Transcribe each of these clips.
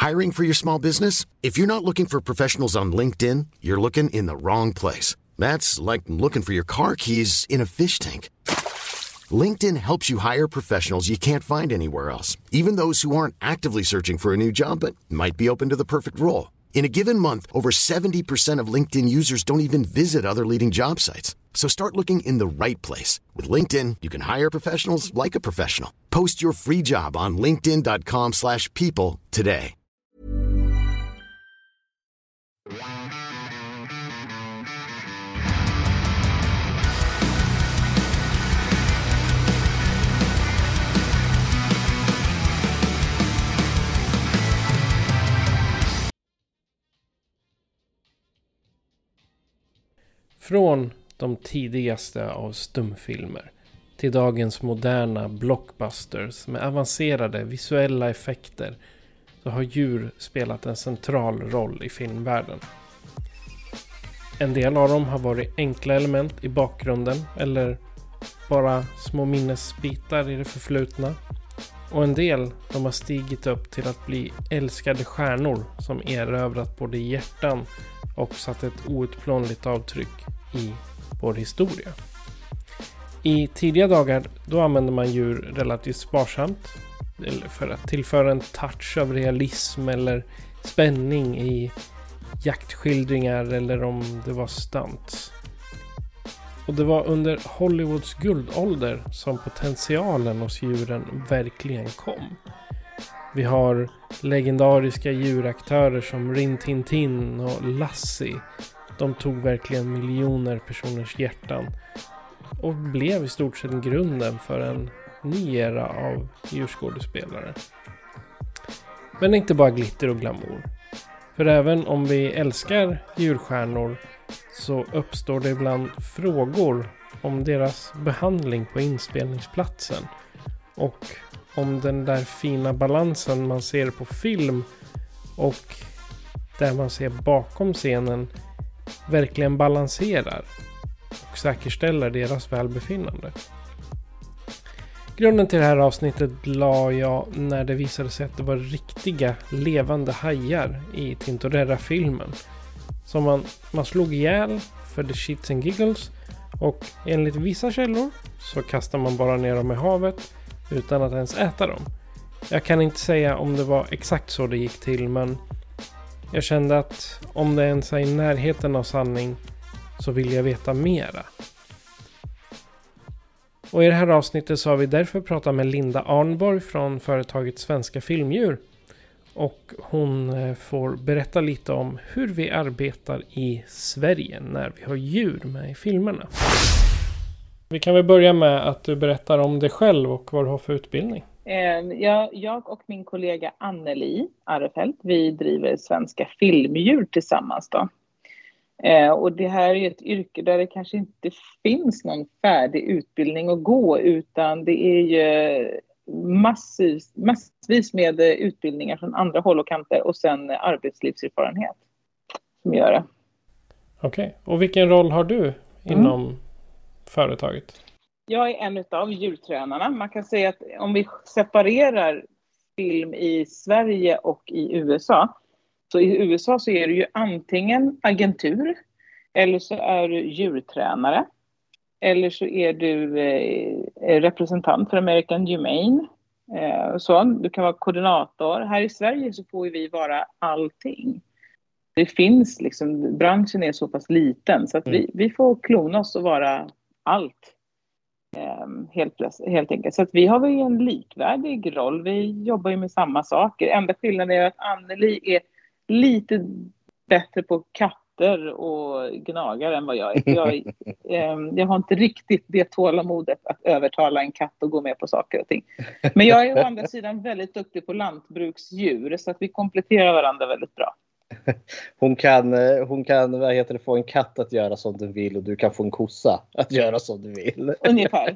Hiring for your small business? If you're not looking for professionals on LinkedIn, you're looking in the wrong place. That's like looking for your car keys in a fish tank. LinkedIn helps you hire professionals you can't find anywhere else, even those who aren't actively searching for a new job but might be open to the perfect role. In a given month, over 70% of LinkedIn users don't even visit other leading job sites. So start looking in the right place. With LinkedIn, you can hire professionals like a professional. Post your free job on linkedin.com/people today. Från de tidigaste av stumfilmer till dagens moderna blockbusters med avancerade visuella effekter så har djur spelat en central roll i filmvärlden. En del av dem har varit enkla element i bakgrunden eller bara små minnesbitar i det förflutna. Och en del de har stigit upp till att bli älskade stjärnor som erövrat både hjärtan och satt ett outplånligt avtryck i vår historia. I tidiga dagar då använde man djur relativt sparsamt för att tillföra en touch av realism eller spänning i jaktskildringar eller om det var stunts. Och det var under Hollywoods guldålder som potentialen hos djuren verkligen kom. Vi har legendariska djuraktörer som Rin Tin Tin och Lassie. De tog verkligen miljoner personers hjärtan och blev i stort sett grunden för en ny era av djurskådespelare. Men inte bara glitter och glamour. För även om vi älskar djurstjärnor så uppstår det ibland frågor om deras behandling på inspelningsplatsen och om den där fina balansen man ser på film och där man ser bakom scenen verkligen balanserar och säkerställer deras välbefinnande. Grunden till det här avsnittet la jag när det visade sig att det var riktiga levande hajar i Tintorera-filmen som man slog ihjäl för the shits and giggles och enligt vissa källor så kastar man bara ner dem i havet utan att ens äta dem. Jag kan inte säga om det var exakt så det gick till, men jag kände att om det ens är i närheten av sanning så vill jag veta mera. Och i det här avsnittet så har vi därför pratat med Linda Arnborg från företaget Svenska Filmdjur. Och hon får berätta lite om hur vi arbetar i Sverige när vi har djur med i filmerna. Vi kan väl börja med att du berättar om dig själv och vad du har för utbildning. Jag och min kollega Anneli Arefelt, vi driver Svenska Filmdjur tillsammans då. Och det här är ett yrke där det kanske inte finns någon färdig utbildning att gå, utan det är ju massvis med utbildningar från andra håll och kanter och sen arbetslivserfarenhet som gör det. Okej, och vilken roll har du inom företaget? Jag är en av djurtränarna. Man kan säga att om vi separerar film i Sverige och i USA, så i USA så är det ju antingen agentur eller så är du djurtränare eller så är du representant för American Humane. Så du kan vara koordinator. Här i Sverige så får vi vara allting. Det finns liksom, branschen är så pass liten så att vi får klona oss och vara allt. Helt enkelt. Så att vi har väl en likvärdig roll. Vi jobbar ju med samma saker. Enda skillnaden är att Anneli är lite bättre på katter och gnagare än vad jag är. Jag har inte riktigt det tålamodet att övertala en katt och gå med på saker och ting. Men jag är å andra sidan väldigt duktig på lantbruksdjur så att vi kompletterar varandra väldigt bra. Hon kan få en katt att göra som du vill och du kan få en kossa att göra som du vill. Ungefär.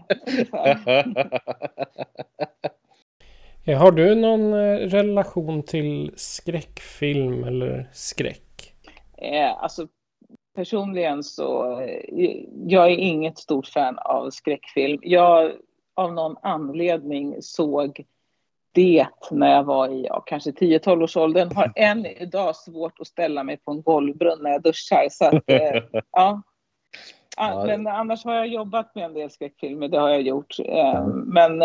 Har du någon relation till skräckfilm eller skräck? Alltså personligen så jag är inget stort fan av skräckfilm. Jag av någon anledning såg det när jag var i kanske 10-12-årsåldern. Har än idag svårt att ställa mig på en golvbrunn när jag duschar. Så att, ja. Men annars har jag jobbat med en del skräckfilmer, det har jag gjort. Men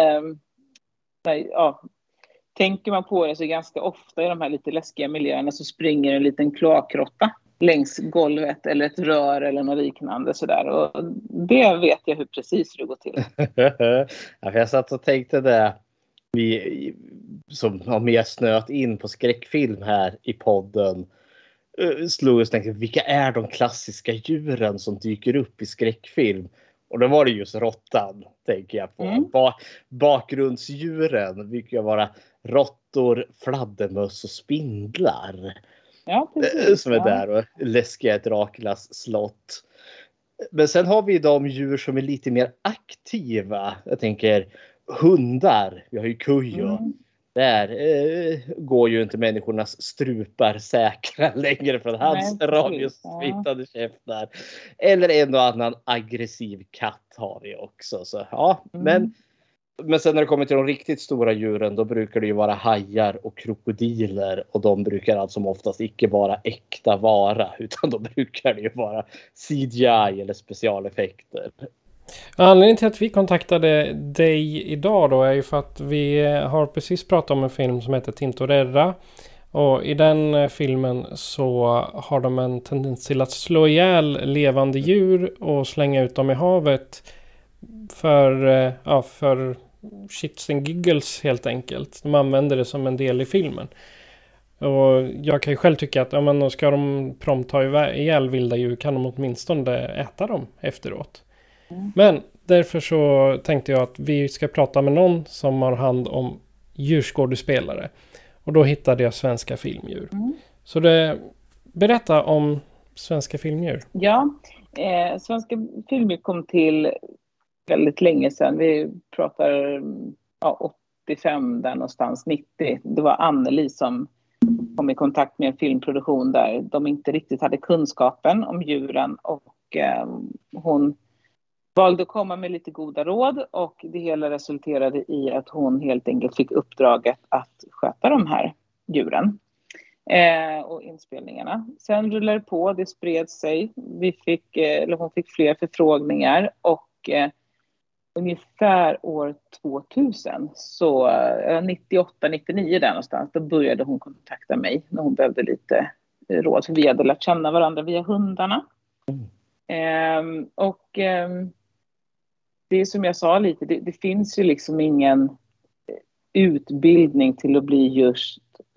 tänker man på det så ganska ofta i de här lite läskiga miljöerna så springer en liten kloakråtta längs golvet eller ett rör eller något liknande sådär. Och det vet jag hur precis det går till. Ja, för jag satt och tänkte det. Vi som har mer snöat in på skräckfilm här i podden slog och tänkte, vilka är de klassiska djuren som dyker upp i skräckfilm? Och då var det just råttan, tänker jag på. Bakgrundsdjuren brukar vara råttor, fladdermöss och spindlar. Ja, precis. Som är där och läskiga Draculas slott. Men sen har vi de djur som är lite mer aktiva. Jag tänker hundar. Vi har ju Kujo. Där går ju inte människornas strupar säkra längre från hans radiosmittade käftar. Eller en och annan aggressiv katt har vi också. Så, ja, men sen när det kommer till de riktigt stora djuren, då brukar det ju vara hajar och krokodiler. Och de brukar alltså oftast inte vara äkta vara, utan då brukar det ju vara CGI eller specialeffekter. Anledningen till att vi kontaktade dig idag då är ju för att vi har precis pratat om en film som heter Tintorera. Och i den filmen så har de en tendens till att slå ihjäl levande djur och slänga ut dem i havet för shits and giggles helt enkelt. De använder det som en del i filmen. Och jag kan ju själv tycka att ska de prompt ta ihjäl vilda djur kan de åtminstone äta dem efteråt. Men därför så tänkte jag att vi ska prata med någon som har hand om djurskådespelare. Och då hittade jag Svenska Filmdjur. Så berätta om Svenska Filmdjur. Ja, Svenska Filmdjur kom till väldigt länge sedan. Vi pratar 85 där någonstans, 90. Det var Anneli som kom i kontakt med en filmproduktion där de inte riktigt hade kunskapen om djuren. Och hon valde att komma med lite goda råd och det hela resulterade i att hon helt enkelt fick uppdraget att sköta de här djuren och inspelningarna. Sen rullade det på, det spred sig. Hon fick fler förfrågningar och ungefär år 2000, så 98-99 där någonstans, då började hon kontakta mig när hon behövde lite råd. För vi hade lärt känna varandra via hundarna. Det är som jag sa lite, det finns ju liksom ingen utbildning till att bli just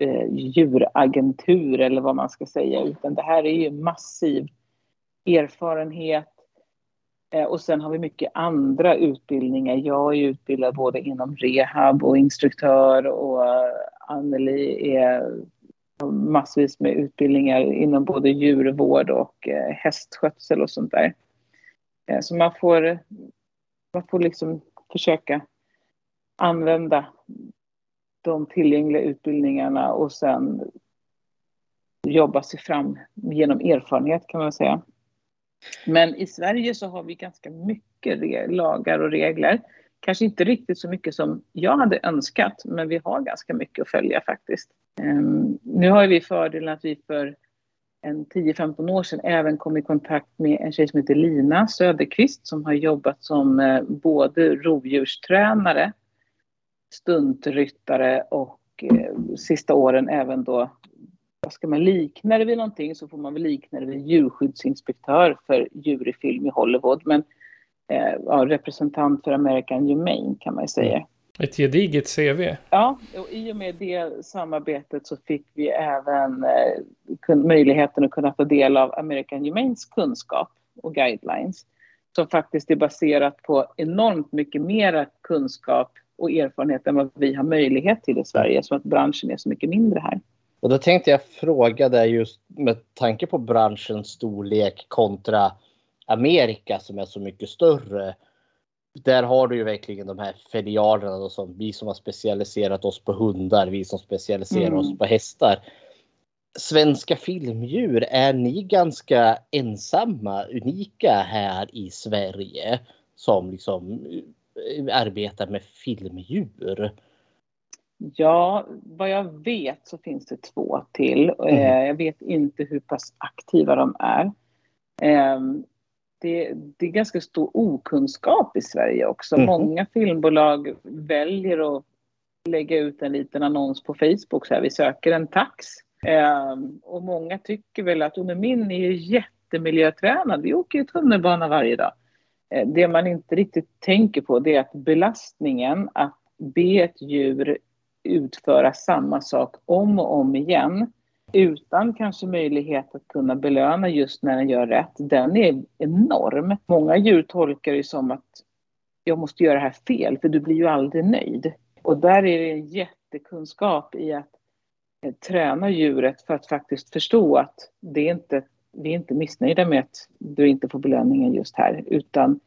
djuragentur eller vad man ska säga, utan det här är ju massiv erfarenhet. Och sen har vi mycket andra utbildningar. Jag är utbildad både inom rehab och instruktör, och Anneli är massvis med utbildningar inom både djurvård och hästskötsel och sånt där. Så man får liksom försöka använda de tillgängliga utbildningarna och sen jobba sig fram genom erfarenhet, kan man säga. Men i Sverige så har vi ganska mycket lagar och regler. Kanske inte riktigt så mycket som jag hade önskat, men vi har ganska mycket att följa faktiskt. Nu har vi fördelen att vi för 10-15 år sedan även kom i kontakt med en tjej som heter Lina Söderqvist, som har jobbat som både rovdjurstränare, stuntryttare och sista åren även då, ska man likna det vid någonting så får man väl likna det vid djurskyddsinspektör för djur i film i Hollywood, men representant för American Humane kan man ju säga. Ett gediget CV. Ja, och i och med det samarbetet så fick vi även möjligheten att kunna ta del av American Humanes kunskap och guidelines, som faktiskt är baserat på enormt mycket mera kunskap och erfarenhet än vad vi har möjlighet till i Sverige, så att branschen är så mycket mindre här. Och då tänkte jag fråga dig, just med tanke på branschens storlek kontra Amerika som är så mycket större. Där har du ju verkligen de här filialerna då, som vi som har specialiserat oss på hundar, vi som specialiserar oss på hästar. Svenska Filmdjur, är ni ganska ensamma, unika här i Sverige som liksom arbetar med filmdjur? Ja, vad jag vet så finns det 2 till. Jag vet inte hur pass aktiva de är. Det är ganska stor okunskap i Sverige också. Många filmbolag väljer att lägga ut en liten annons på Facebook så här, vi söker en tax. Och många tycker väl att min är ju jättemiljötränad, vi åker ju tunnelbana varje dag. Det man inte riktigt tänker på, det är att belastningen att be ett djur utföra samma sak om och om igen utan kanske möjlighet att kunna belöna just när den gör rätt, den är enorm. Många djur tolkar det som att jag måste göra det här fel för du blir ju aldrig nöjd. Och där är det en jättekunskap i att träna djuret för att faktiskt förstå att vi är inte missnöjda med att du inte får belöningen just här, utan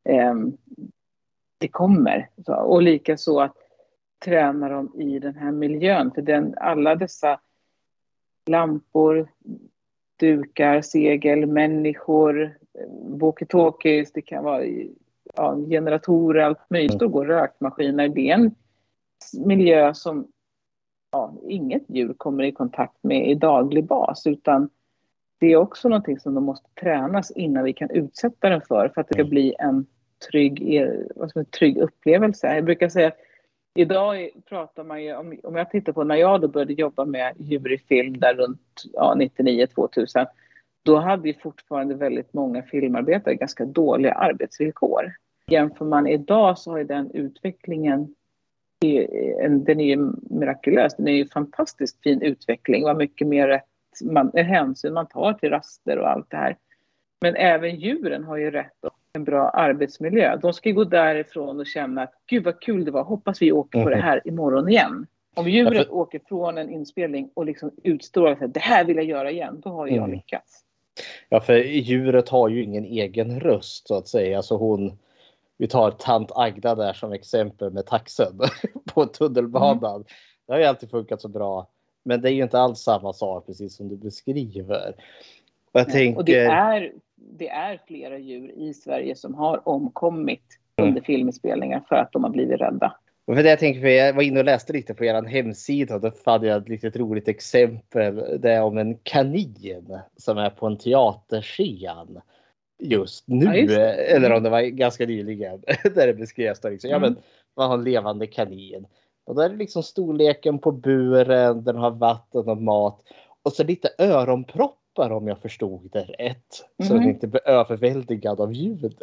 det kommer. Och lika så att träna dem i den här miljön, för alla dessa lampor, dukar, segel, människor, walkie-talkies, det kan vara generatorer, allt möjligt, och går rökmaskiner. Det är en miljö som inget djur kommer i kontakt med i daglig bas, utan det är också någonting som de måste tränas innan vi kan utsätta den för att det ska bli en trygg upplevelse. Jag brukar säga att idag pratar man ju om jag tittar på när jag då började jobba med djur i film där runt 99-2000, då hade ju fortfarande väldigt många filmarbetare ganska dåliga arbetsvillkor. Jämför man idag så har ju den utvecklingen, den är ju mirakulös, den är ju fantastiskt fin utveckling, vad mycket mer hänsyn man tar till raster och allt det här. Men även djuren har ju rätt och en bra arbetsmiljö. De ska gå därifrån och känna att gud vad kul det var, hoppas vi åker på det här imorgon igen. Om djuret åker från en inspelning och liksom utstrålar att det här vill jag göra igen, då har jag lyckats. Ja, för djuret har ju ingen egen röst så att säga. Så vi tar tant Agda där som exempel med taxen på tunnelbanan. Det har ju alltid funkat så bra. Men det är ju inte alls samma sak precis som du beskriver. Och jag tänker... Och det är flera djur i Sverige som har omkommit under filminspelningar för att de har blivit rädda. Och för det jag tänker, för jag var inne och läste lite på er hemsida och då fann jag ett litet roligt exempel. Det är om en kanin som är på en teaterscen just nu. Ja, just eller om det var ganska nyligen där det beskrevs då liksom, men man har en levande kanin. Och där är liksom storleken på buren, den har vatten och mat. Och så lite öronproppar om jag förstod det rätt. Så den inte blir överväldigad av ljudet.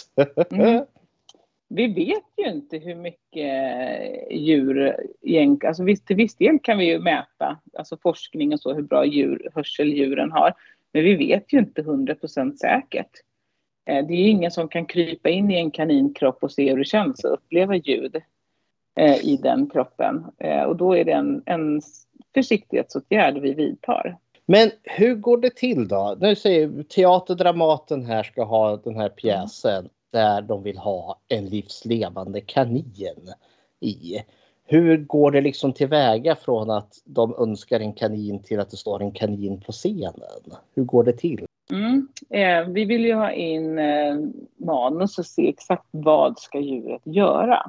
Vi vet ju inte hur mycket djur egentligen, alltså till viss del kan vi ju mäta, alltså forskning och så, hur bra hörsel djuren har. Men vi vet ju inte 100% säkert. Det är ju ingen som kan krypa in i en kaninkropp och se hur det känns och uppleva ljud i den kroppen. Och då är det en försiktighetsåtgärd vi vidtar. Men hur går det till då? Nu säger Teaterdramaten här ska ha den här pjäsen där de vill ha en livslevande kanin i. Hur går det liksom tillväga från att de önskar en kanin till att det står en kanin på scenen? Hur går det till? Vi vill ju ha in manus och se exakt vad ska djuret göra.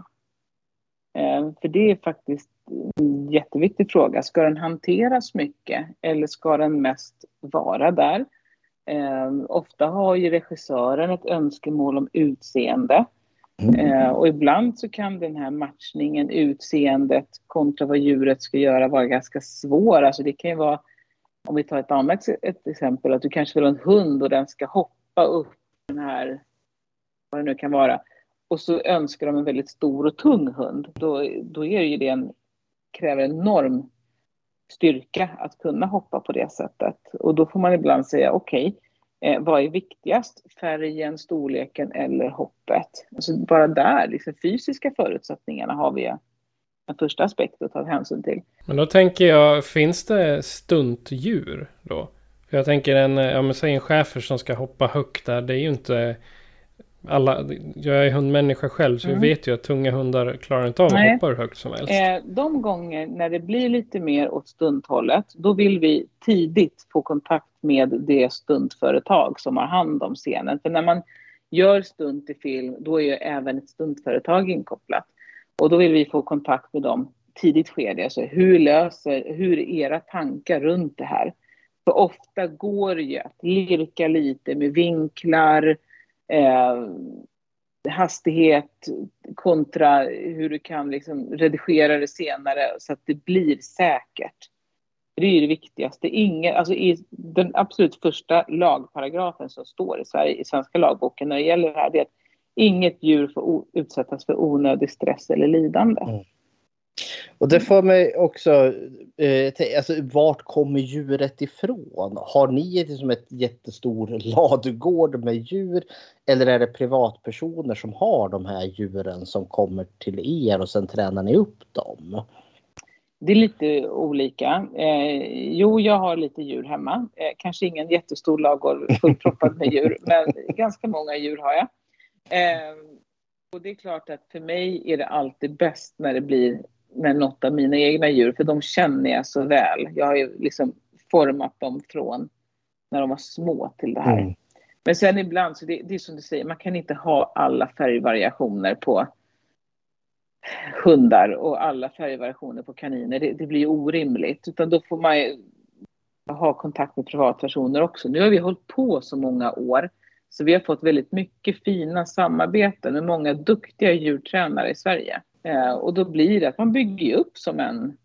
För det är faktiskt en jätteviktig fråga. Ska den hanteras mycket eller ska den mest vara där? Ofta har ju regissören ett önskemål om utseende. Och ibland så kan den här matchningen, utseendet kontra vad djuret ska göra vara ganska svår. Alltså det kan ju vara, om vi tar ett exempel, att du kanske vill ha en hund och den ska hoppa upp den här, vad det nu kan vara. Och så önskar de en väldigt stor och tung hund. Då är ju det kräver enorm styrka att kunna hoppa på det sättet. Och då får man ibland säga okej, vad är viktigast? Färgen, storleken eller hoppet? Alltså bara där, liksom fysiska förutsättningarna har vi en första aspekt att ta hänsyn till. Men då tänker jag, finns det stuntdjur då? För jag tänker säg en schäfer som ska hoppa högt där, det är ju inte... jag är hundmänniska själv så vi vet ju att tunga hundar klarar inte av att hoppa hur högt som helst. De gånger när det blir lite mer åt stunthållet, då vill vi tidigt få kontakt med det stuntföretag som har hand om scenen. För när man gör stunt i film, då är ju även ett stuntföretag inkopplat. Och då vill vi få kontakt med dem tidigt skede. Alltså hur är era tankar runt det här? För ofta går det ju att lirka lite med vinklar, hastighet kontra hur du kan liksom redigera det senare så att det blir säkert. Det är det viktigaste. Alltså i den absolut första lagparagrafen som står i svenska lagboken när det gäller det här, det är att inget djur får utsättas för onödig stress eller lidande. Och det får mig också, alltså vart kommer djuret ifrån? Har ni liksom ett jättestor ladugård med djur eller är det privatpersoner som har de här djuren som kommer till er och sen tränar ni upp dem? Det är lite olika. Jo, jag har lite djur hemma. Kanske ingen jättestor ladugård fullproppad med djur, men ganska många djur har jag. Och det är klart att för mig är det alltid bäst när det blir med något av mina egna djur, för de känner jag så väl. Jag har ju liksom format dem från när de var små till det här. Men sen ibland, så det är som du säger, man kan inte ha alla färgvariationer på hundar och alla färgvariationer på kaniner. Det blir ju orimligt, utan då får man ju ha kontakt med privatpersoner också. Nu har vi hållit på så många år, så vi har fått väldigt mycket fina samarbeten med många duktiga djurtränare i Sverige. Och då blir det att man bygger upp som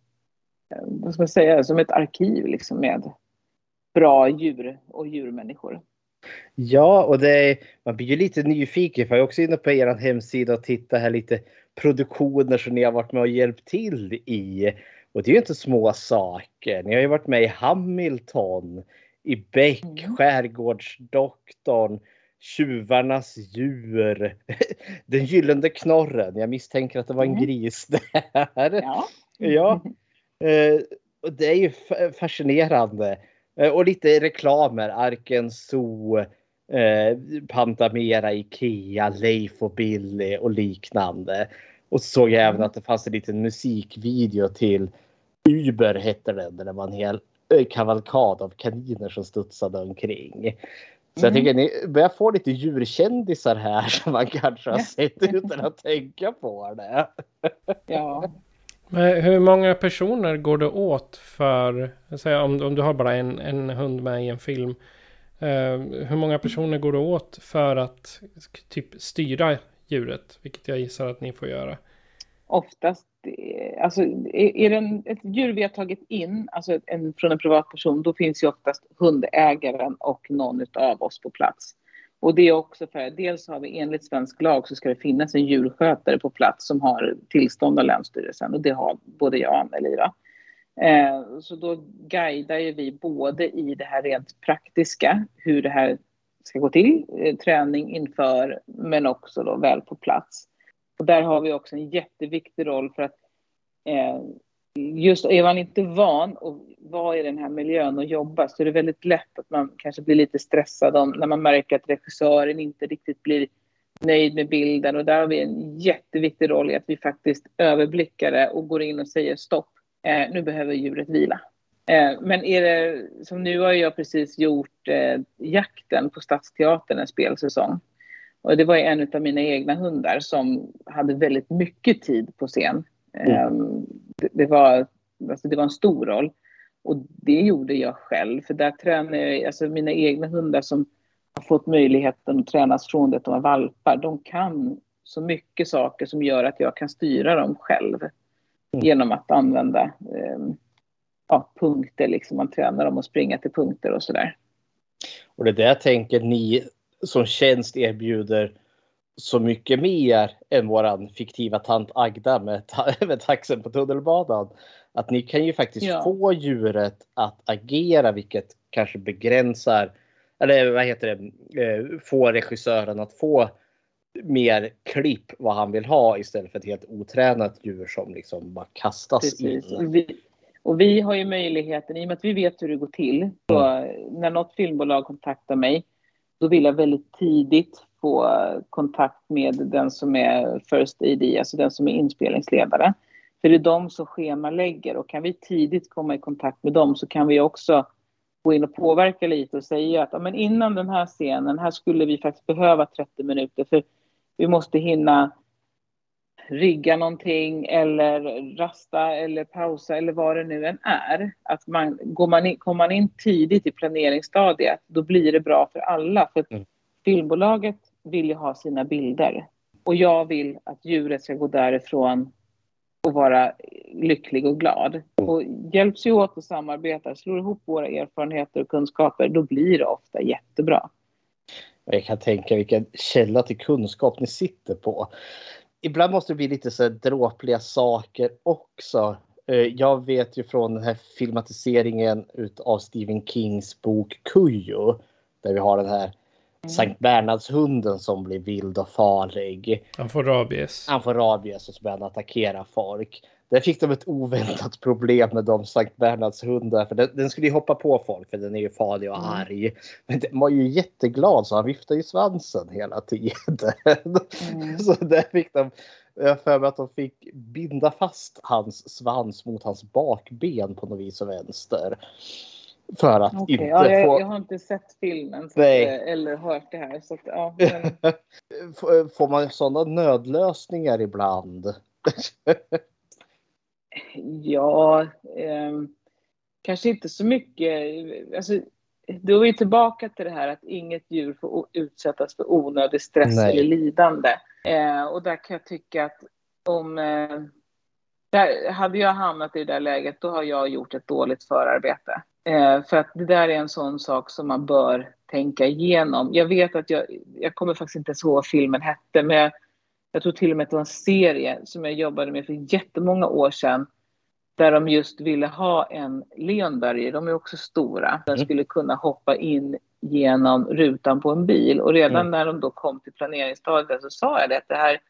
som ett arkiv liksom med bra djur och djurmänniskor. Ja, och man blir ju lite nyfiken, för jag är också inne på er hemsida och tittar här lite produktioner som ni har varit med och hjälpt till i. Och det är ju inte små saker. Ni har ju varit med i Hamilton, i Beck, Skärgårdsdoktorn, Tjuvarnas djur, Den gyllene knorren. Jag misstänker att det var en gris där. Ja. Och det är ju fascinerande. Och lite reklamer, Arken Zoo, Pantamera, Ikea, Leif och Billy och liknande. Och så såg jag även att det fanns en liten musikvideo till Uber hette den, där det var en hel kavalkad av kaniner som studsade omkring. Så jag tycker ni börjar få lite djurkändisar här som man kanske har sett utan att tänka på det. Ja. Men hur många personer går det åt för, om du har bara en hund med i en film, hur många personer går det åt för att typ styra djuret, vilket jag gissar att ni får göra? Oftast, alltså är det ett djur vi har tagit in, alltså från en privatperson, då finns ju oftast hundägaren och någon av oss på plats. Och det är också för, dels har vi enligt svensk lag så ska det finnas en djurskötare på plats som har tillstånd av Länsstyrelsen, och det har både jag och Anna-Liva. Så då guidar ju vi både i det här rent praktiska, hur det här ska gå till, träning inför, men också då väl på plats. Och där har vi också en jätteviktig roll, för att just är man inte van att vara i den här miljön och jobba, så är det väldigt lätt att man kanske blir lite stressad när man märker att regissören inte riktigt blir nöjd med bilden. Och där har vi en jätteviktig roll i att vi faktiskt överblickar det och går in och säger stopp, nu behöver djuret vila. Men är det, som nu har jag precis gjort Jakten på Stadsteatern, en spelsäsong. Och det var en av mina egna hundar som hade väldigt mycket tid på scen. Det var en stor roll. Och det gjorde jag själv. För där tränar jag, alltså mina egna hundar som har fått möjligheten att tränas från det att de var valpar. De kan så mycket saker som gör att jag kan styra dem själv. Genom att använda punkter. Liksom. Man tränar dem att springa till punkter och sådär. Och det där tänker ni som tjänst erbjuder så mycket mer än våran fiktiva tant Agda med taxen på tunnelbanan. Att ni kan ju faktiskt få djuret att agera, vilket kanske begränsar, eller vad heter det, få regissören att få mer klipp vad han vill ha istället för ett helt otränat djur som liksom bara kastas in. Och vi har ju möjligheten, i och med att vi vet hur det går till, så när något filmbolag kontaktar mig, då vill jag väldigt tidigt få kontakt med den som är first AD, alltså den som är inspelningsledare. För det är de som schemalägger, och kan vi tidigt komma i kontakt med dem så kan vi också gå in och påverka lite och säga att men innan den här scenen, här skulle vi faktiskt behöva 30 minuter, för vi måste hinna rigga någonting eller rasta eller pausa eller vad det nu än är. Att kommer man in tidigt i planeringsstadiet, då blir det bra för alla. För filmbolaget vill ju ha sina bilder. Och jag vill att djuret ska gå därifrån och vara lycklig och glad. Och hjälps ju åt och samarbetar, slår ihop våra erfarenheter och kunskaper, då blir det ofta jättebra. Jag kan tänka vilken källa till kunskap ni sitter på. Ibland måste det bli lite så här dråpliga saker också. Jag vet ju från den här filmatiseringen av Stephen Kings bok Kujo, där vi har den här Sankt Bernhardshunden som blir vild och farlig. Han får rabies och så börjar han attackera folk. Där fick de ett oväntat problem med de Sankt Bernhardshundar. För den skulle ju hoppa på folk, för den är ju farlig och arg. Men den var ju jätteglad, så han viftade ju svansen hela tiden. Så där fick de, för att de fick binda fast hans svans mot hans bakben på något vis och vänster. För att inte jag har inte sett filmen så eller hört det här. Så att, ja, men... Får man sådana nödlösningar ibland? Ja, kanske inte så mycket. Alltså, då är vi tillbaka till det här att inget djur får utsättas för onödig stress eller lidande. Och där kan jag tycka att hade jag hamnat i det där läget, då har jag gjort ett dåligt förarbete. För att det där är en sån sak som man bör tänka igenom. Jag vet att jag kommer faktiskt inte ihåg vad filmen hette, men jag tror till och med att det var en serie som jag jobbade med för jättemånga år sedan. Där de just ville ha en leonberger. De är också stora. Den skulle kunna hoppa in genom rutan på en bil. Och redan när de då kom till planeringsstadiet så sa jag det. Att det här...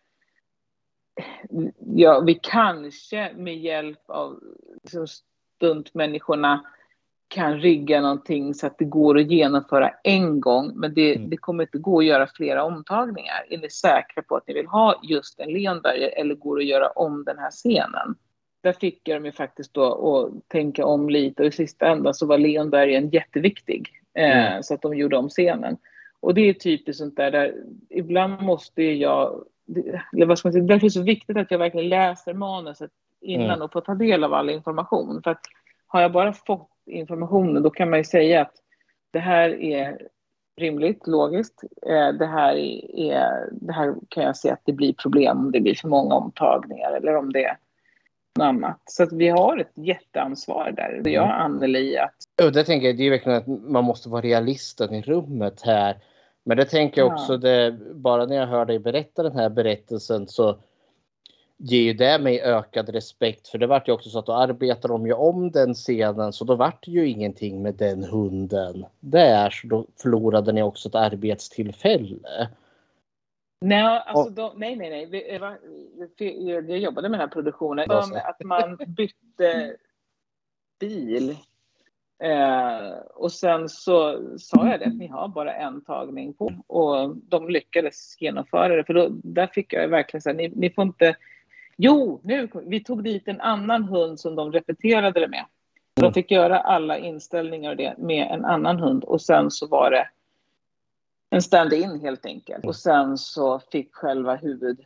Ja, vi kanske med hjälp av stuntmänniskorna kan rigga någonting så att det går att genomföra en gång. Men det kommer inte gå att göra flera omtagningar. Är ni säkra på att ni vill ha just en leonberger eller går det att göra om den här scenen? Där fick jag ju faktiskt då att tänka om lite. Och i sista ändan så var leonbergen jätteviktig. Så att de gjorde om scenen. Och det är typiskt sånt där ibland måste jag... Därför är det så viktigt att jag verkligen läser manuset innan och får ta del av all information. För att har jag bara fått informationen, då kan man ju säga att det här är rimligt, logiskt. Det här kan jag se att det blir problem om det blir för många omtagningar eller om det är något annat. Så att vi har ett jätteansvar där. Jag och Anneli att... Och det tänker jag, det är verkligen att man måste vara realisten i rummet här. Men det tänker jag också, bara när jag hör dig berätta den här berättelsen så ger ju det mig ökad respekt. För det vart ju också så att då arbetar de ju om den scenen, så då vart det ju ingenting med den hunden där. Så då förlorade ni också ett arbetstillfälle. Nej, alltså nej. Jag jobbade med den här produktionen. Att man bytte bil. Och sen så sa jag det att ni har bara en tagning på. Och de lyckades genomföra det. För då, där fick jag verkligen säga, ni får inte... Jo, vi tog dit en annan hund som de repeterade det med. De fick göra alla inställningar och det med en annan hund. Och sen så var det en stand-in helt enkelt. Och sen så fick själva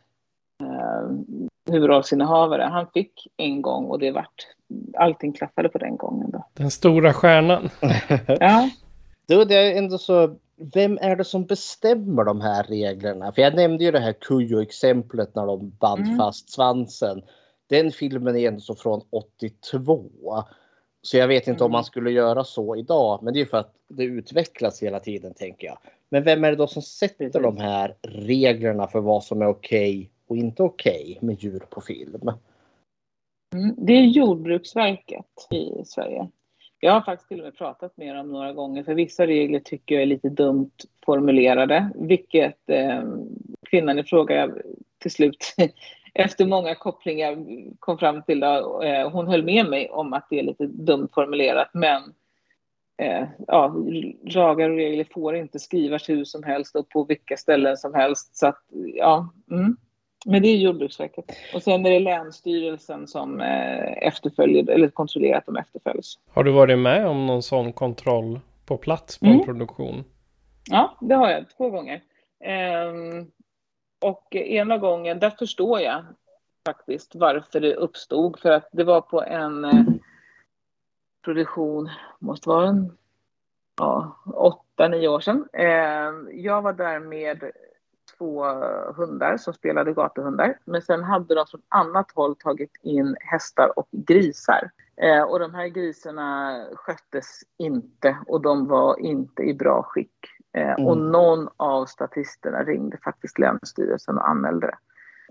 huvudrollsinnehavare. Han fick en gång och allting klaffade på den gången då. Den stora stjärnan. Ja. Då det är ändå så, vem är det som bestämmer de här reglerna? För jag nämnde ju det här Kujo-exemplet när de band fast svansen. Den filmen är ändå så från 82. Så jag vet inte om man skulle göra så idag. Men det är för att det utvecklas hela tiden, tänker jag. Men vem är det då som sätter de här reglerna för vad som är okej och inte okej med djur på film? Det är Jordbruksverket i Sverige. Jag har faktiskt till och med pratat med dem några gånger. För vissa regler tycker jag är lite dumt formulerade. Vilket kvinnan i fråga till slut efter många kopplingar kom fram till. Hon höll med mig om att det är lite dumt formulerat. Men lagar och regler får inte skrivas hur som helst och på vilka ställen som helst. Så att, Men det är Jordbruksverket. Och sen är det Länsstyrelsen som efterföljer eller kontrollerar att de efterföljs. Har du varit med om någon sån kontroll på plats på en produktion? Ja, det har jag 2 gånger. Och ena gången, där förstår jag faktiskt varför det uppstod. För att det var på en produktion, måste vara 8-9 år sedan. Jag var där med 2 hundar som spelade gatuhundar. Men sen hade de från annat håll tagit in hästar och grisar. Och de här grisarna sköttes inte och de var inte i bra skick. Och någon av statisterna ringde faktiskt Länsstyrelsen och anmälde det.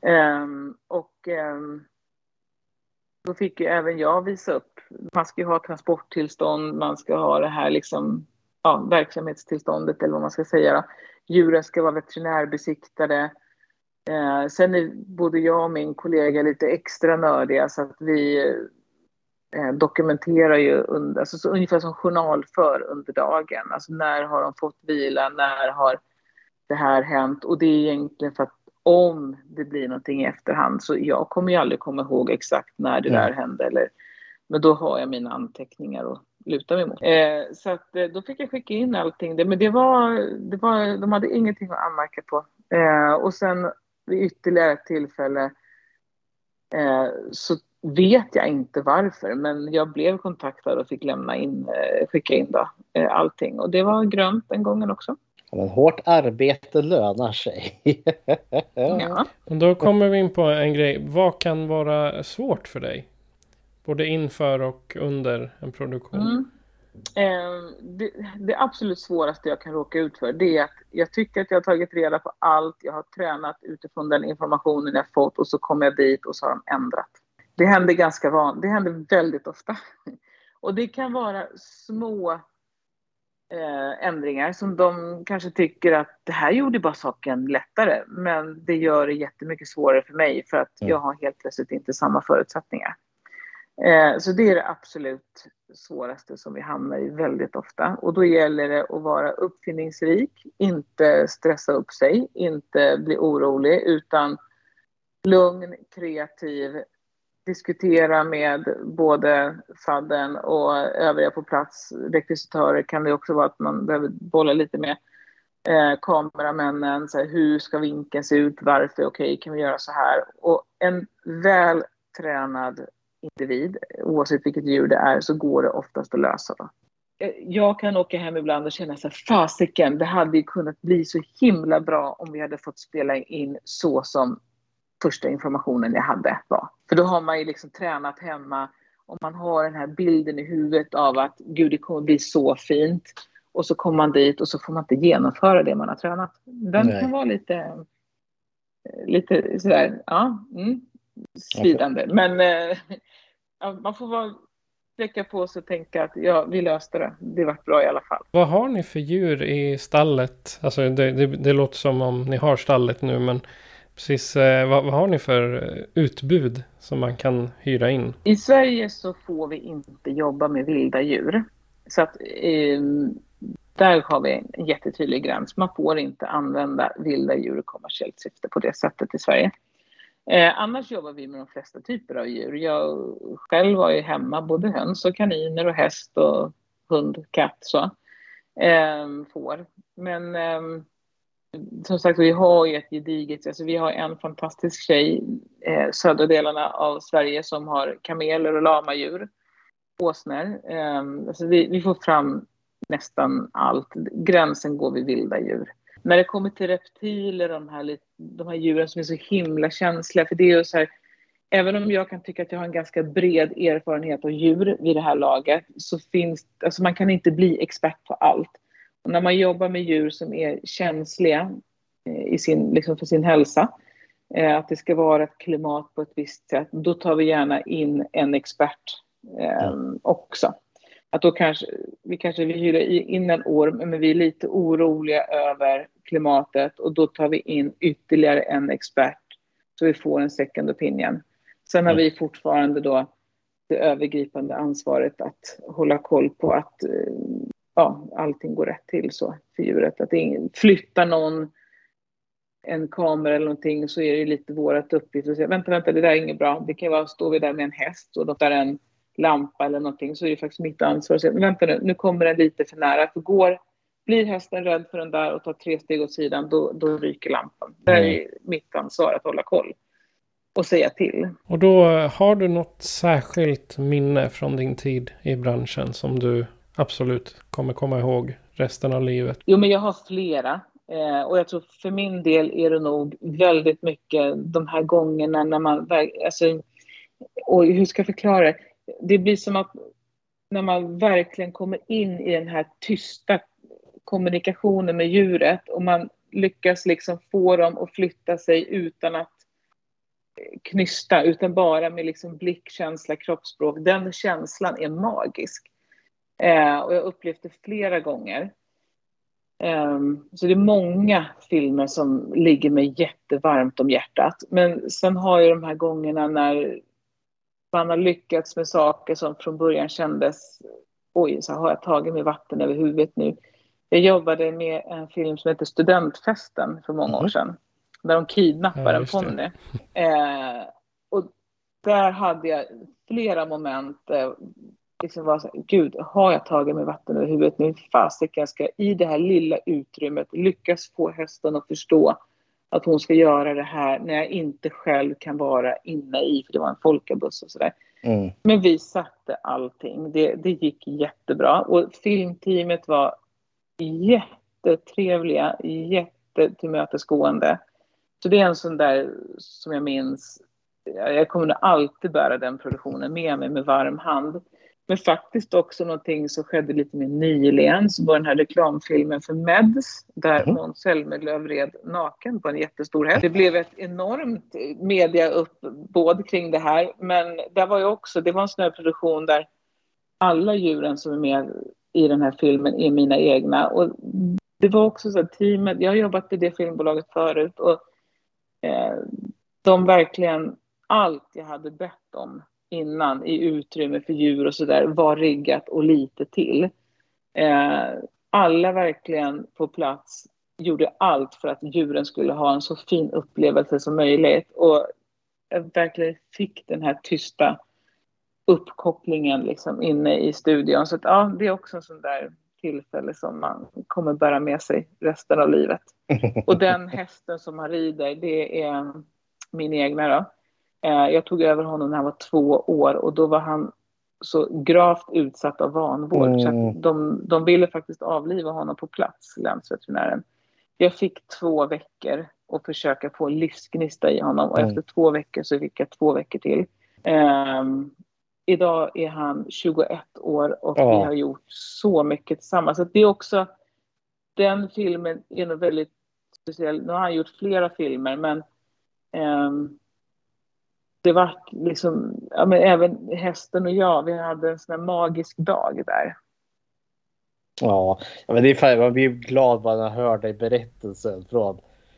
Då fick ju även jag visa upp. Man ska ju ha transporttillstånd, man ska ha det här liksom, verksamhetstillståndet eller vad man ska säga då. Djuren ska vara veterinärbesiktade. Sen är både jag och min kollega lite extra nördiga så att vi dokumenterar ju alltså så ungefär som journalför under dagen. Alltså när har de fått vila, när har det här hänt. Och det är egentligen för att om det blir någonting i efterhand så jag kommer ju aldrig komma ihåg exakt när det där hände. Men då har jag mina anteckningar och luta mig mot. Så att då fick jag skicka in allting. Men det var, de hade ingenting att anmärka på. Och sen vid ytterligare ett tillfälle så vet jag inte varför. Men jag blev kontaktad och fick skicka in allting. Och det var grönt den gången också. Men hårt arbete lönar sig. Ja. Och då kommer vi in på en grej. Vad kan vara svårt för dig? Både inför och under en produktion. Det absolut svåraste jag kan råka ut för det är att jag tycker att jag har tagit reda på allt. Jag har tränat utifrån den informationen jag fått och så kommer jag dit och så har de ändrat. Det händer det händer väldigt ofta. Och det kan vara små ändringar som de kanske tycker att det här gjorde bara saken lättare. Men det gör det jättemycket svårare för mig för att jag har helt plötsligt inte samma förutsättningar. Så det är det absolut svåraste som vi hamnar i väldigt ofta. Och då gäller det att vara uppfinningsrik, inte stressa upp sig, inte bli orolig utan lugn, kreativ, diskutera med både fadden och övriga på plats. Rekvisitörer kan det också vara att man behöver bolla lite med kameramännen. Så här, hur ska vinkeln se ut? Varför? Okej, kan vi göra så här? Och en väl tränad individ, oavsett vilket djur det är, så går det oftast att lösa det. Jag kan åka hem ibland och känna så här, fasiken, det hade ju kunnat bli så himla bra om vi hade fått spela in så som första informationen jag hade var. För då har man ju liksom tränat hemma och man har den här bilden i huvudet av att gud, det kommer bli så fint. Och så kommer man dit och så får man inte genomföra det man har tränat. Den kan vara lite sådär, svidande. Men man får sträcka på sig och tänka att vi löste det. Det var bra i alla fall. Vad har ni för djur i stallet? Alltså det låter som om ni har stallet nu, men precis, vad har ni för utbud som man kan hyra in? I Sverige så får vi inte jobba med vilda djur. Så att där har vi en jättetydlig gräns. Man får inte använda vilda djur i kommersiellt syfte på det sättet i Sverige. Annars jobbar vi med de flesta typer av djur. Jag själv var ju hemma både höns och kaniner och häst och hund, katt så. Får. Men som sagt, vi har ju ett gediget, alltså vi har en fantastisk tjej södra delarna av Sverige som har kameler och lamadjur, åsnor. Alltså vi får fram nästan allt. Gränsen går vid vilda djur. När det kommer till reptiler, de här djuren som är så himla känsliga, för det är ju så här, även om jag kan tycka att jag har en ganska bred erfarenhet av djur vid det här laget, så alltså man kan inte bli expert på allt. Och när man jobbar med djur som är känsliga liksom för sin hälsa, att det ska vara ett klimat på ett visst sätt, då tar vi gärna in en expert också. Att då vi hyr in en orm, men vi är lite oroliga över klimatet och då tar vi in ytterligare en expert så vi får en second opinion. Sen har vi fortfarande då det övergripande ansvaret att hålla koll på att allting går rätt till så för djuret. Att flyttar någon en kamera eller någonting så är det lite vårat uppgift att säga vänta, det där är inget bra. Det kan vara, står vi där med en häst och då är en lampa eller någonting, så är det faktiskt mitt ansvar att säga vänta nu kommer den lite för nära. För blir hästen rädd för den där och tar 3 steg åt sidan, då ryker lampan. Det är mitt ansvar att hålla koll. och säga till. Och då har du något särskilt minne från din tid i branschen som du absolut kommer komma ihåg resten av livet? Jo, men jag har flera. Och jag tror för min del är det nog väldigt mycket de här gångerna när man... Alltså, och hur ska jag förklara det? Det blir som att när man verkligen kommer in i den här tysta kommunikationen med djuret och man lyckas liksom få dem att flytta sig utan att knysta, utan bara med liksom blickkänsla, kroppsspråk. Den känslan är magisk. Och jag upplevde det flera gånger. Så det är många filmer som ligger mig jättevarmt om hjärtat. Men sen har jag de här gångerna när man har lyckats med saker som från början kändes, oj, så har jag tagit mig vatten över huvudet nu. Jag jobbade med en film som heter Studentfesten för många år sedan. Där de kidnappar en ponny. Och där hade jag flera moment. Liksom var så här, gud, har jag tagit mig vatten över huvudet nu? Fasiken ska i det här lilla utrymmet lyckas få hästen att förstå att hon ska göra det här när jag inte själv kan vara inne i, för det var en folkabuss och sådär. Men vi satte allting. Det gick jättebra. Och filmteamet var jättetrevliga, jättetillmötesgående. Så det är en sån där som jag minns. Jag kommer nog alltid bära den produktionen med mig med varm hand. Men faktiskt också någonting som skedde lite mer nyligen, så var den här reklamfilmen för Meds där Måns Zelmerlöw red naken på en jättestor häst. Det blev ett enormt mediauppbåd kring det här, men det var en sån här produktion där alla djuren som är med i den här filmen är mina egna. Och det var också så att teamet, jag har jobbat i det filmbolaget förut och de verkligen allt jag hade bett om innan i utrymme för djur och sådär var riggat och lite till. Alla verkligen på plats gjorde allt för att djuren skulle ha en så fin upplevelse som möjligt. Och jag verkligen fick den här tysta uppkopplingen liksom inne i studion. Så att, ja, det är också en sån där tillfälle som man kommer bära med sig resten av livet. Och den hästen som han rider, det är min egna då. Jag tog över honom när han var 2 år och då var han så gravt utsatt av vanvård. Så att de ville faktiskt avliva honom på plats, länsveterinären. Jag fick 2 veckor att försöka få livsgnista i honom och efter 2 veckor så fick jag 2 veckor till. Idag är han 21 år och vi har gjort så mycket tillsammans. Så det är också, den filmen är nog väldigt speciell. Nu har han gjort flera filmer, men det var liksom, ja, men även hästen och jag, vi hade en sån här magisk dag där. Ja, men det är fan, man blir glad när man hör dig berättelsen från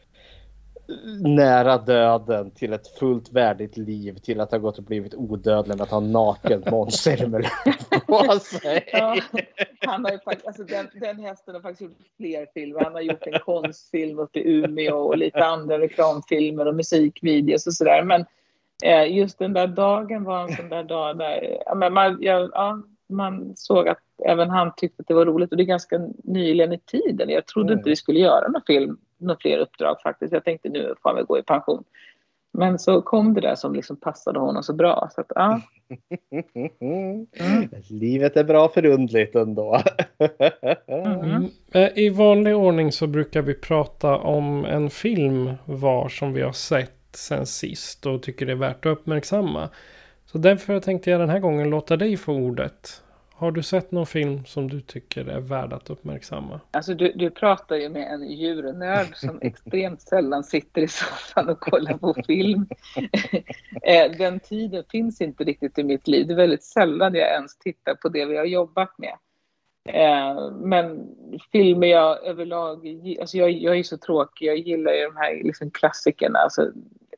nära döden till ett fullt värdigt liv till att ha gått och blivit odödlig med att ha naken Måns Zelmerlöw på sig. Ja, han har ju faktiskt, alltså den hästen har faktiskt gjort fler filmer. Han har gjort en konstfilm uppe i Umeå och lite andra reklamfilmer och musikvideos och sådär. Men just den där dagen var en sån där dag där man såg att även han tyckte att det var roligt, och det är ganska nyligen i tiden. Jag trodde inte vi skulle göra några fler uppdrag faktiskt. Jag tänkte nu får vi gå i pension. Men så kom det där som liksom passade honom så bra. Så att, ja. Livet är bra förundligt ändå. I vanlig ordning så brukar vi prata om en film var som vi har sett sen sist och tycker det är värt att uppmärksamma. Så därför tänkte jag den här gången låta dig få ordet. Har du sett någon film som du tycker är värd att uppmärksamma? Alltså du pratar ju med en djurnörd som extremt sällan sitter i soffan och kollar på film. Den tiden finns inte riktigt i mitt liv. Det är väldigt sällan jag ens tittar på det vi har jobbat med. Men filmer jag överlag, alltså jag är så tråkig. Jag gillar ju de här liksom klassikerna. Alltså,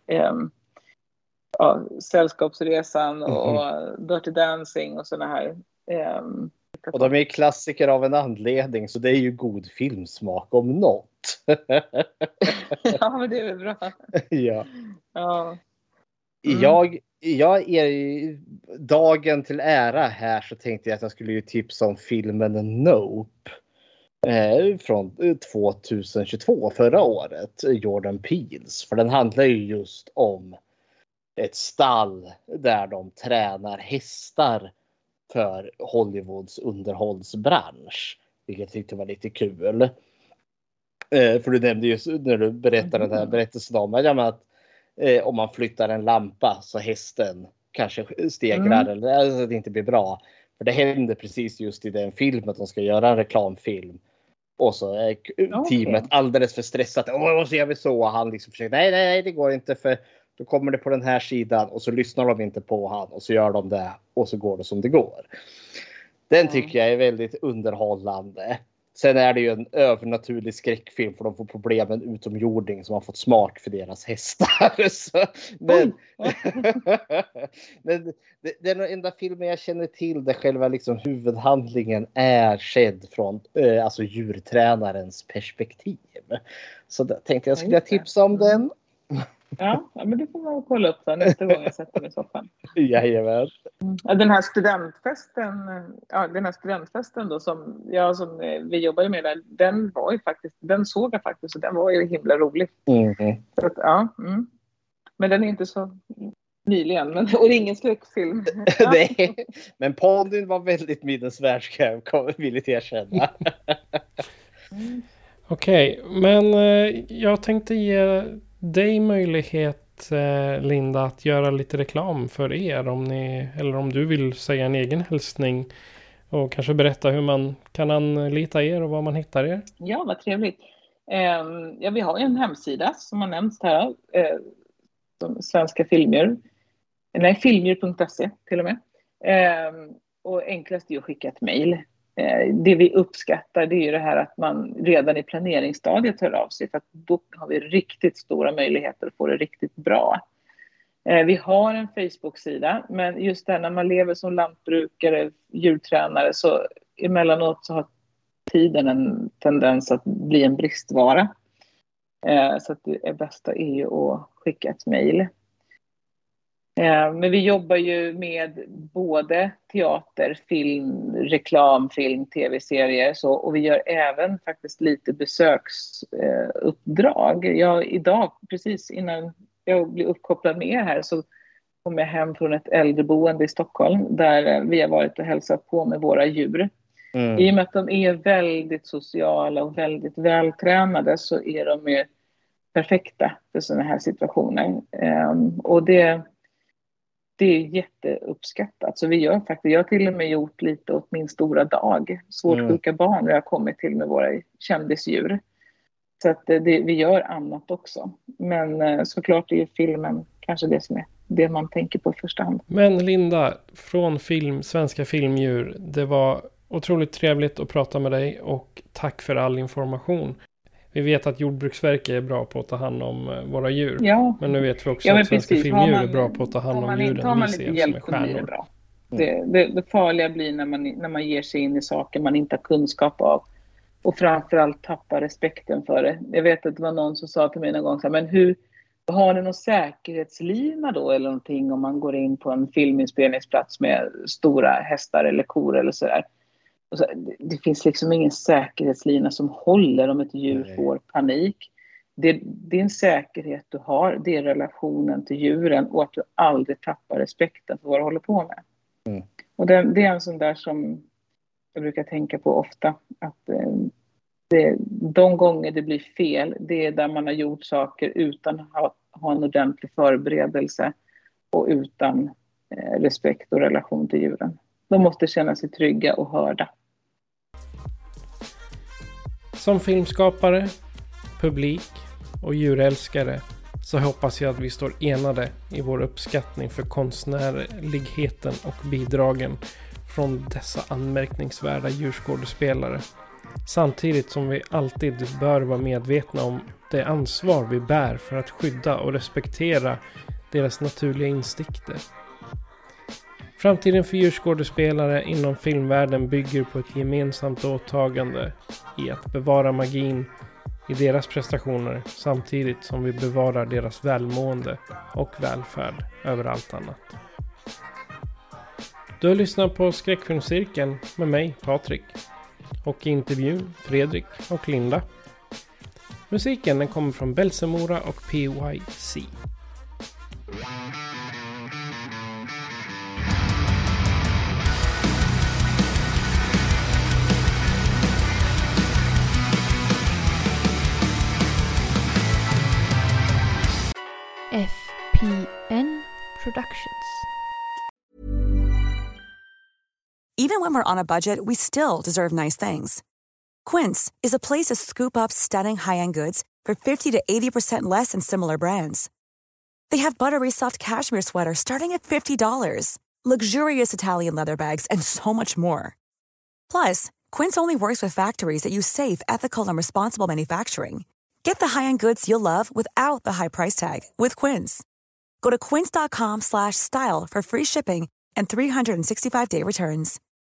Sällskapsresan och Dirty Dancing och såna här. Och de är klassiker av en anledning, så det är ju god filmsmak om något. Ja, men det är väl bra. Ja. Ja. Jag är dagen till ära här, så tänkte jag att jag skulle ju tipsa om filmen Nope. Från 2022, förra året, Jordan Peels. För den handlar ju just om ett stall där de tränar hästar för Hollywoods underhållsbransch. Vilket jag tyckte var lite kul. För du nämnde ju när du berättade den här berättelsen om att om man flyttar en lampa så hästen kanske stegrar eller det inte blir bra. För det händer precis just i den filmen att de ska göra en reklamfilm. Och så är teamet alldeles för stressat. Så gör vi så. Och han liksom försöker, nej det går inte för då kommer det på den här sidan. Och så lyssnar de inte på han och så gör de det. Och så går det som det går. Den tycker jag är väldigt underhållande. Sen är det ju en övernaturlig skräckfilm för de får problem med en utomjording som har fått smak för deras hästar. Men det är den enda filmen jag känner till där själva liksom huvudhandlingen är sedd från alltså djurtränarens perspektiv. Så då tänkte jag skulle tipsa om den. Ja, men det får man kolla upp sen nästa gång jag sätter mig i soffan. Jajamän. Den här studentfesten då som vi jobbade med där, den såg jag faktiskt och den var ju himla rolig. Så att, Men den är inte så nyligen, och det är ingen skräckfilm. Nej, men Pondyn var väldigt minnesvärd, ska jag villigt erkänna. Okej, men jag tänkte ge dig möjlighet, Linda, att göra lite reklam för er om du vill säga en egen hälsning och kanske berätta hur man kan anlita er och var man hittar er. Ja, vad trevligt. Vi har en hemsida som har nämnts här, Svenska Filmdjur. Nej, filmdjur.se till och med. Och enklast är att skicka ett mejl. Det vi uppskattar det är ju det här att man redan i planeringsstadiet hör av sig, för att då har vi riktigt stora möjligheter att få det riktigt bra. Vi har en Facebook-sida, men just där när man lever som lantbrukare, djurtränare, så emellanåt så har tiden en tendens att bli en bristvara. Så att det bästa är ju att skicka ett mejl. Men vi jobbar ju med både teater, film, reklamfilm, tv-serier och vi gör även faktiskt lite besöksuppdrag. Idag, precis innan jag blir uppkopplad med här, så kom jag hem från ett äldreboende i Stockholm där vi har varit och hälsat på med våra djur. I och med att de är väldigt sociala och väldigt vältränade så är de ju perfekta för sådana här situationer. Och det är jätteuppskattat. Så jag har till och med gjort lite åt min stora dag. Svårt sjuka barn när jag kommit till med våra kändisdjur. Så att vi gör annat också. Men såklart är filmen kanske det som är det man tänker på i första hand. Men Linda, från Svenska Filmdjur, det var otroligt trevligt att prata med dig och tack för all information. Vi vet att Jordbruksverket är bra på att ta hand om våra djur. Ja. Men nu vet vi också att Svenska Filmdjur är bra på att ta hand om djuren vi ser som är stjärnor. Bra. Det farliga blir när man ger sig in i saker man inte har kunskap av. Och framförallt tappar respekten för det. Jag vet att det var någon som sa till mig någon gång så här, men har ni någon säkerhetslina då eller någonting om man går in på en filminspelningsplats med stora hästar eller kor eller sådär? Så, det finns liksom ingen säkerhetslina som håller om ett djur får panik. Det är en säkerhet du har, det är relationen till djuren och att du aldrig tappar respekten för vad du håller på med. Och det är en sån där som jag brukar tänka på ofta, att de gånger det blir fel, det är där man har gjort saker utan att ha en ordentlig förberedelse och utan respekt och relation till djuren. De måste känna sig trygga och hörda. Som filmskapare, publik och djurälskare så hoppas jag att vi står enade i vår uppskattning för konstnärligheten och bidragen från dessa anmärkningsvärda djurskådespelare. Samtidigt som vi alltid bör vara medvetna om det ansvar vi bär för att skydda och respektera deras naturliga instinkter. Framtiden för djurskådespelare inom filmvärlden bygger på ett gemensamt åtagande i att bevara magin i deras prestationer samtidigt som vi bevarar deras välmående och välfärd över allt annat. Du har lyssnat på Skräckfilmscirkeln med mig, Patrik, och i intervjun Fredrik och Linda. Musiken den kommer från Belsemora och PYC. Productions. Even when we're on a budget, we still deserve nice things. Quince is a place to scoop up stunning high-end goods for 50 to 80% less than similar brands. They have buttery soft cashmere sweaters starting at $50, luxurious Italian leather bags, and so much more. Plus, Quince only works with factories that use safe, ethical, and responsible manufacturing. Get the high-end goods you'll love without the high price tag with Quince. Go to quince.com/style for free shipping and 365-day returns.